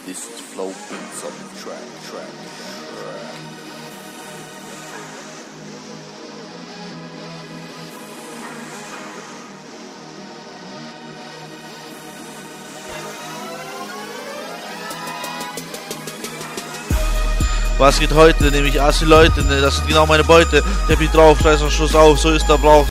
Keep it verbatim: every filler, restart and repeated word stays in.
This is Flow Beats on the track, track, track. Was geht heute? Nämlich Assi Leute, ne? Das sind genau meine Beute. Der Beat drauf, scheiß auf Schuss auf, so ist der Brauch.